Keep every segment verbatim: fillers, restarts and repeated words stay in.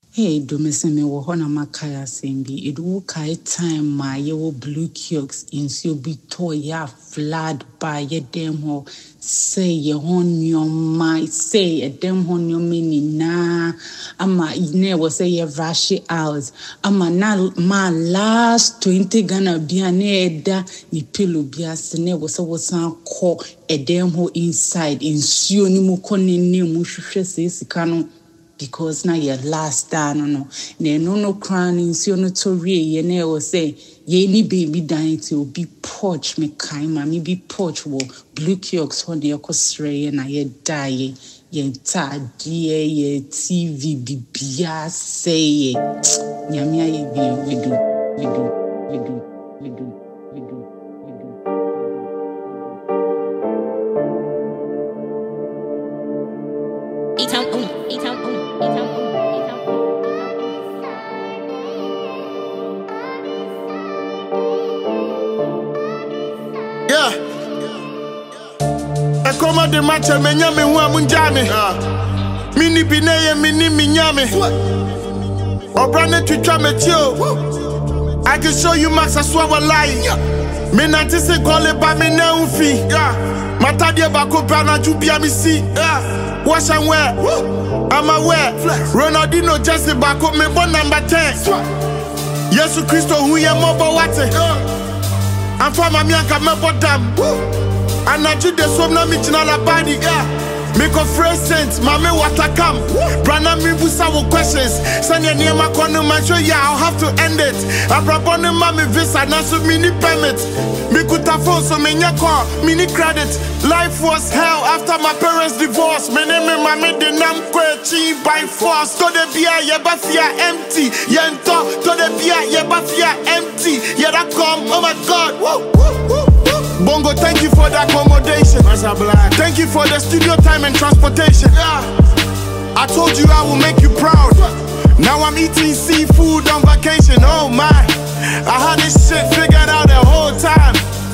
Hey, do me say me wo hona makaya sembi. It will kai time my ye blue kiosks in so be toy ya flood by ye dem ho. Say ye hon your my say a dem hon your mini na. Ama ine was say ye rashi hours. Ama na my last twenty Ghana biane da ni pillow biasene was a was an call a dem ho inside in so ni mu koni ni mu hwehwe se sikano. Because now your last day, no no. Ne no no crying, so no to re, ye ne or say, ye ni baby dying to be porch me kaima, me be porch wo, blue kiosks on the orchestra, and I ye die, ye ta dear, ye T V, be bia say ye. Yamia ye be, we do, we do, we do, we do, we do. E-Town, oh, E-Town, oh, E-Town, oh, E-Town, oh. Yeah. I come out the match and menya me wa munjame. Mini bineye mini minyame. Obrane twitwa metio. I can show you max aswa lie. Me nanti se gole ba me na unfi. Matadie bako bana jubia mi si. Wash and wear, I'm aware. Ronaldinho Jesse back up me born number ten. Yesu Christo who ya mobo wate. I'm from a mianka mebo dam. And I do the swim na michina la body. Make a fresh sense, mame water come. Brana mi busa wo questions. Send your name a corner man show ya I'll have to end it. Abrabone mami visa na so mini permit. Me kuta phone so me nya call mini credit. Life was hell after my parents divorce. Me name me mame de nam kwechi by force. To the bia ye bafia empty. Yento to the bia ye bafia empty. Yeah that come oh my God. Woo, woo, woo. Bongo, thank you for the accommodation. Thank you for the studio time and transportation. I told you I will make you proud. Now I'm eating seafood on vacation. Oh my, I had this shit figured out the whole time.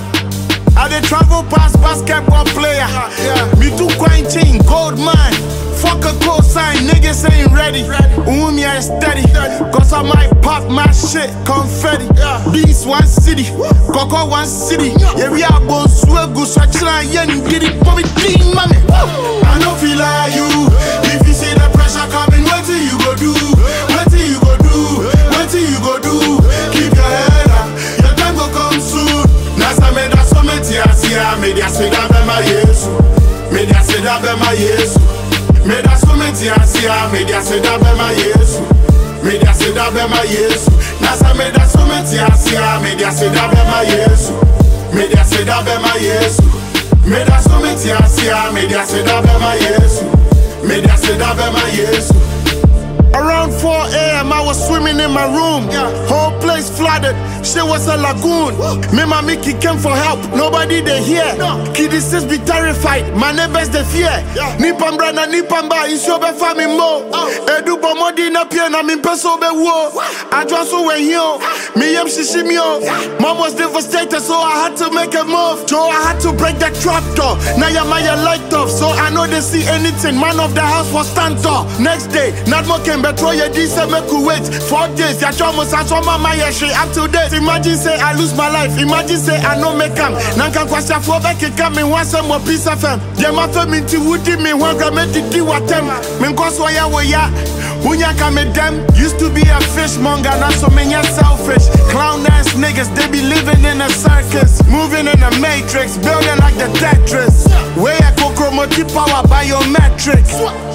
I did travel past basketball player. Me too quarantine, gold mine. Fuck a cosign, niggas ain't ready. Umi I steady, cause I might pop my shit, confetti. Beast one city, Coco one city. Yeah, we are born swaggle, so I try and get it for me, clean mommy. I don't feel like you. If you see the pressure coming, what do you go do? What do you go do? What do you go do? Keep your head up, your time will come soon. Nasa me da so me tia sia, me dia se da be ma yesu. Me dia se da be ma yesu. Me da so me tia sia, me dia se da be ma yesu. Me dia se da be ma yesu. Nasa me da so me tia sia, me dia se da be ma yesu. Me dia se da be ma yesu. Me da so me tia sia, me dia se da be ma yesu. Me dia se da be ma yesu. Around four A M I was swimming in my room. Whole place flooded. Shit was a lagoon. Me my Mickey came for help. Nobody they hear. Kiddies sis be terrified. My neighbors they fear. Nipam brana nipam ba isyo be fami mo. Edu bomodi na pia na min peso be wo. I just so when yo. Me yem shishimio. Mom was devastated so I had to make a move. Joe I had to break the trap door. Now ya my light off so I know they see anything. Man of the house was stand tall. Next day, not more came betroy your D C make you wait. Four days, ya almost and so mama ya she up to date. Imagine say I lose my life. Imagine say I no make am. Nanka kwasha for back come in one some more piece of them. They ma fe me ti woody me one gram me di what them. Me cause why ya we ya. Unya come them. Used to be a fishmonger, now so many selfish. Clown ass niggas, they be living in a circus. Moving in a matrix, building like the Tetris. Where I go chromati power biometrics.